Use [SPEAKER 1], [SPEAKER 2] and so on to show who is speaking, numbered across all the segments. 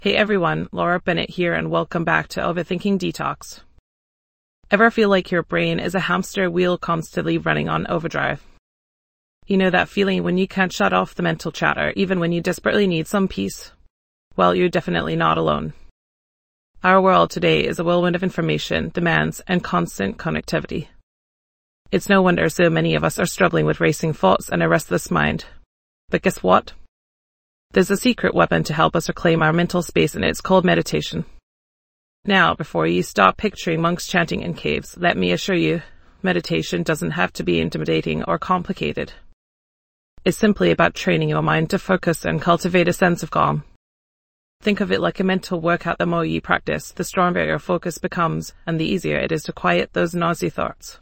[SPEAKER 1] Hey everyone, Laura Bennett here and welcome back to Overthinking Detox. Ever feel like your brain is a hamster wheel constantly running on overdrive? You know that feeling when you can't shut off the mental chatter even when you desperately need some peace? Well, you're definitely not alone. Our world today is a whirlwind of information, demands, and constant connectivity. It's no wonder so many of us are struggling with racing thoughts and a restless mind. But guess what? There's a secret weapon to help us reclaim our mental space, and it's called meditation. Now, before you stop picturing monks chanting in caves, let me assure you, meditation doesn't have to be intimidating or complicated. It's simply about training your mind to focus and cultivate a sense of calm. Think of it like a mental workout. The more you practice, the stronger your focus becomes, and the easier it is to quiet those noisy thoughts.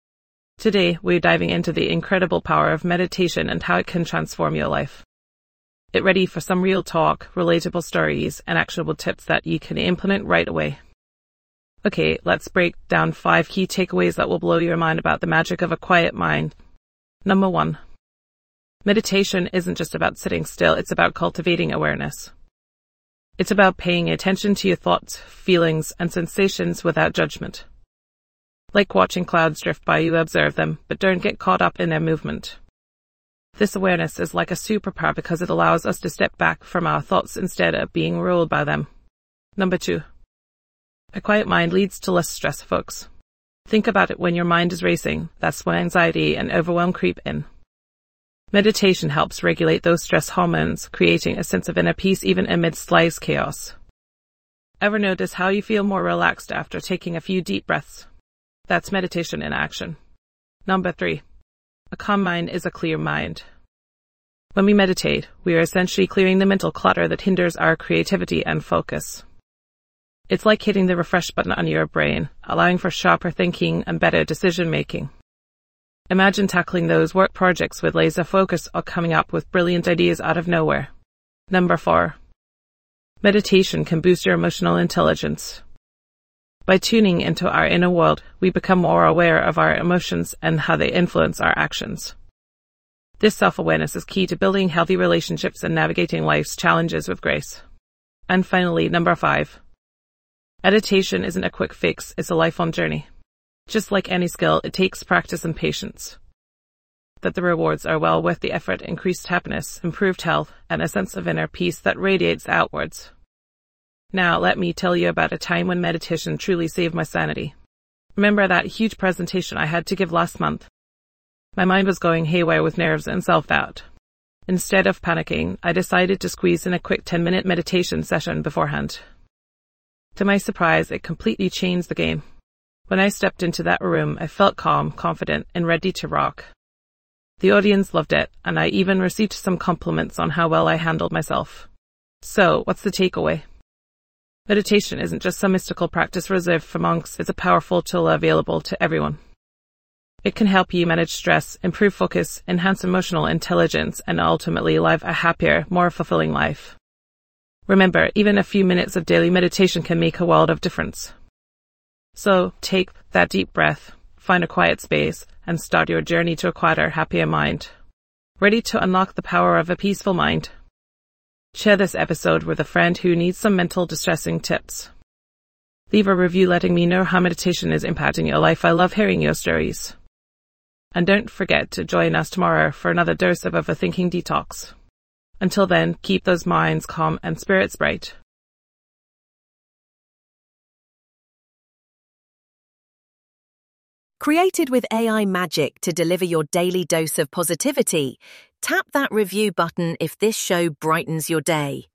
[SPEAKER 1] Today, we're diving into the incredible power of meditation and how it can transform your life. Get ready for some real talk, relatable stories, and actionable tips that you can implement right away. Okay, let's break down 5 key takeaways that will blow your mind about the magic of a quiet mind. Number 1. Meditation isn't just about sitting still, it's about cultivating awareness. It's about paying attention to your thoughts, feelings, and sensations without judgment. Like watching clouds drift by, you observe them, but don't get caught up in their movement. This awareness is like a superpower because it allows us to step back from our thoughts instead of being ruled by them. Number 2. A quiet mind leads to less stress, folks. Think about it when your mind is racing. That's when anxiety and overwhelm creep in. Meditation helps regulate those stress hormones, creating a sense of inner peace even amidst life's chaos. Ever notice how you feel more relaxed after taking a few deep breaths? That's meditation in action. Number 3. A calm mind is a clear mind. When we meditate, we are essentially clearing the mental clutter that hinders our creativity and focus. It's like hitting the refresh button on your brain, allowing for sharper thinking and better decision-making. Imagine tackling those work projects with laser focus or coming up with brilliant ideas out of nowhere. Number 4. Meditation can boost your emotional intelligence. By tuning into our inner world, we become more aware of our emotions and how they influence our actions. This self-awareness is key to building healthy relationships and navigating life's challenges with grace. And finally, number 5. Meditation isn't a quick fix, it's a lifelong journey. Just like any skill, it takes practice and patience. But the rewards are well worth the effort: increased happiness, improved health, and a sense of inner peace that radiates outwards. Now, let me tell you about a time when meditation truly saved my sanity. Remember that huge presentation I had to give last month? My mind was going haywire with nerves and self-doubt. Instead of panicking, I decided to squeeze in a quick 10-minute meditation session beforehand. To my surprise, it completely changed the game. When I stepped into that room, I felt calm, confident, and ready to rock. The audience loved it, and I even received some compliments on how well I handled myself. So, what's the takeaway? Meditation isn't just some mystical practice reserved for monks, it's a powerful tool available to everyone. It can help you manage stress, improve focus, enhance emotional intelligence, and ultimately live a happier, more fulfilling life. Remember, even a few minutes of daily meditation can make a world of difference. So, take that deep breath, find a quiet space, and start your journey to a quieter, happier mind. Ready to unlock the power of a peaceful mind? Share this episode with a friend who needs some mental distressing tips. Leave a review letting me know how meditation is impacting your life. I love hearing your stories. And don't forget to join us tomorrow for another dose of Overthinking Detox. Until then, keep those minds calm and spirits bright.
[SPEAKER 2] Created with AI magic to deliver your daily dose of positivity, tap that review button if this show brightens your day.